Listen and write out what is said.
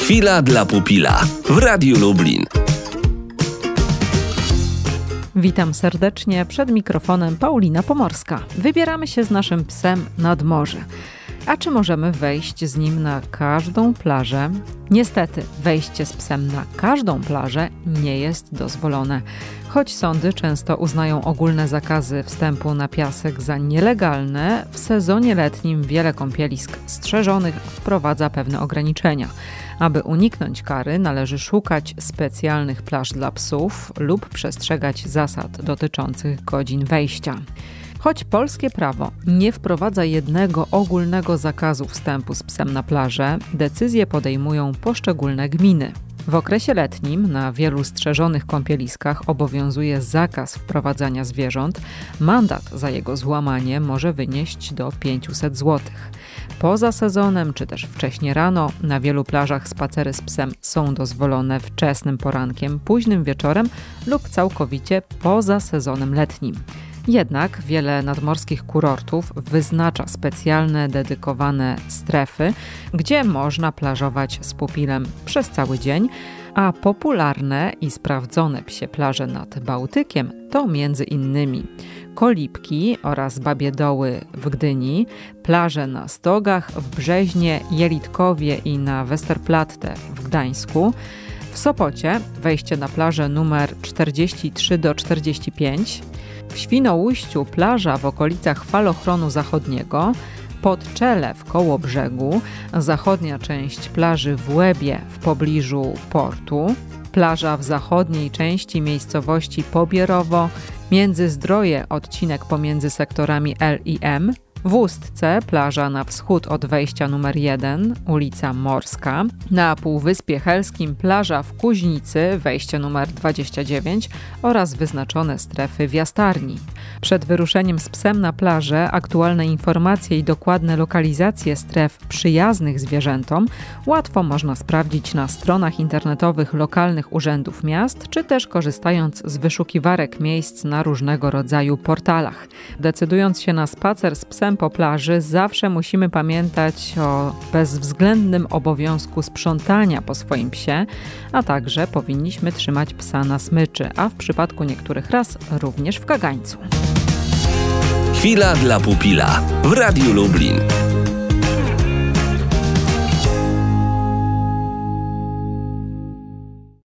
Chwila dla pupila w Radiu Lublin. Witam serdecznie, przed mikrofonem Paulina Pomorska. Wybieramy się z naszym psem nad morze. A czy możemy wejść z nim na każdą plażę? Niestety, wejście z psem na każdą plażę nie jest dozwolone. Choć sądy często uznają ogólne zakazy wstępu na piasek za nielegalne, w sezonie letnim wiele kąpielisk strzeżonych wprowadza pewne ograniczenia. Aby uniknąć kary, należy szukać specjalnych plaż dla psów lub przestrzegać zasad dotyczących godzin wejścia. Choć polskie prawo nie wprowadza jednego ogólnego zakazu wstępu z psem na plażę, decyzje podejmują poszczególne gminy. W okresie letnim na wielu strzeżonych kąpieliskach obowiązuje zakaz wprowadzania zwierząt. Mandat za jego złamanie może wynieść do 500 zł. Poza sezonem, czy też wcześnie rano, na wielu plażach spacery z psem są dozwolone wczesnym porankiem, późnym wieczorem lub całkowicie poza sezonem letnim. Jednak wiele nadmorskich kurortów wyznacza specjalne, dedykowane strefy, gdzie można plażować z pupilem przez cały dzień, a popularne i sprawdzone psie plaże nad Bałtykiem to m.in. Kolibki oraz Babie Doły w Gdyni, plaże na Stogach, w Brzeźnie, Jelitkowie i na Westerplatte w Gdańsku. W Sopocie wejście na plażę numer 43 do 45, w Świnoujściu plaża w okolicach falochronu zachodniego, Podczele w Kołobrzegu, zachodnia część plaży w Łebie w pobliżu portu, plaża w zachodniej części miejscowości Pobierowo, Międzyzdroje odcinek pomiędzy sektorami L i M, w Ustce plaża na wschód od wejścia nr 1, ulica Morska, na Półwyspie Helskim plaża w Kuźnicy, wejście nr 29 oraz wyznaczone strefy w Jastarni. Przed wyruszeniem z psem na plażę aktualne informacje i dokładne lokalizacje stref przyjaznych zwierzętom łatwo można sprawdzić na stronach internetowych lokalnych urzędów miast, czy też korzystając z wyszukiwarek miejsc na różnego rodzaju portalach. Decydując się na spacer z psem po plaży, zawsze musimy pamiętać o bezwzględnym obowiązku sprzątania po swoim psie, a także powinniśmy trzymać psa na smyczy, a w przypadku niektórych ras również w kagańcu. Chwila dla pupila w Radiu Lublin.